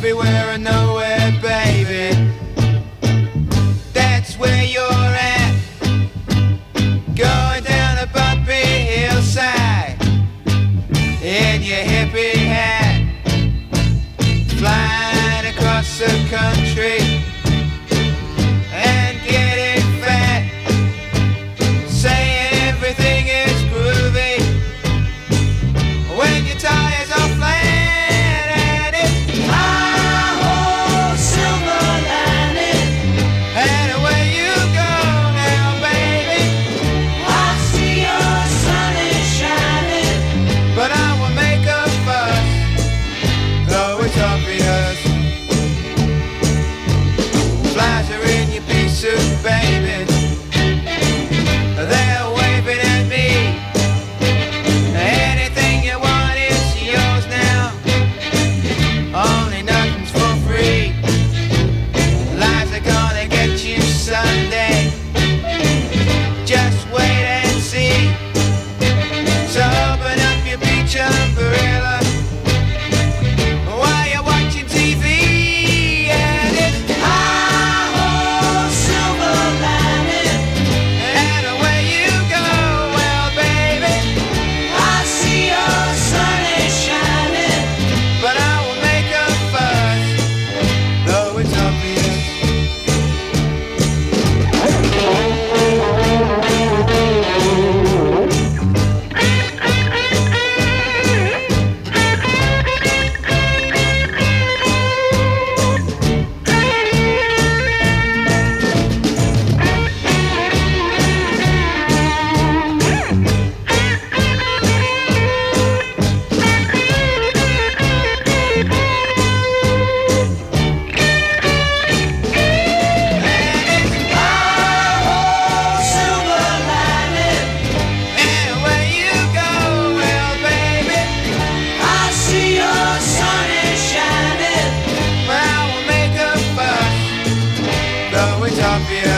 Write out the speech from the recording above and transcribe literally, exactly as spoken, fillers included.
everywhere and nowhere, baby. That's where you're at. Going down a bumpy hillside in your hippie hat, flying across the country and getting fat, saying everything is groovy when your tires are flat. And it's hi-ho, silver lining, and away you go now, baby. I see your sun is shining, but I will make a fuss, though it's obvious. Flies are in your pea suit, baby. They're waving at me. Anything you want is yours now. Only nothing's for free. Lies are gonna get you someday. Just wait and see. So open up your beach umbrella while you're watching T V. And it's hi-ho, silver lining, and away you go. Well, baby, I see your sun is shining, but I will make a fuss, though it's obvious. Obvious.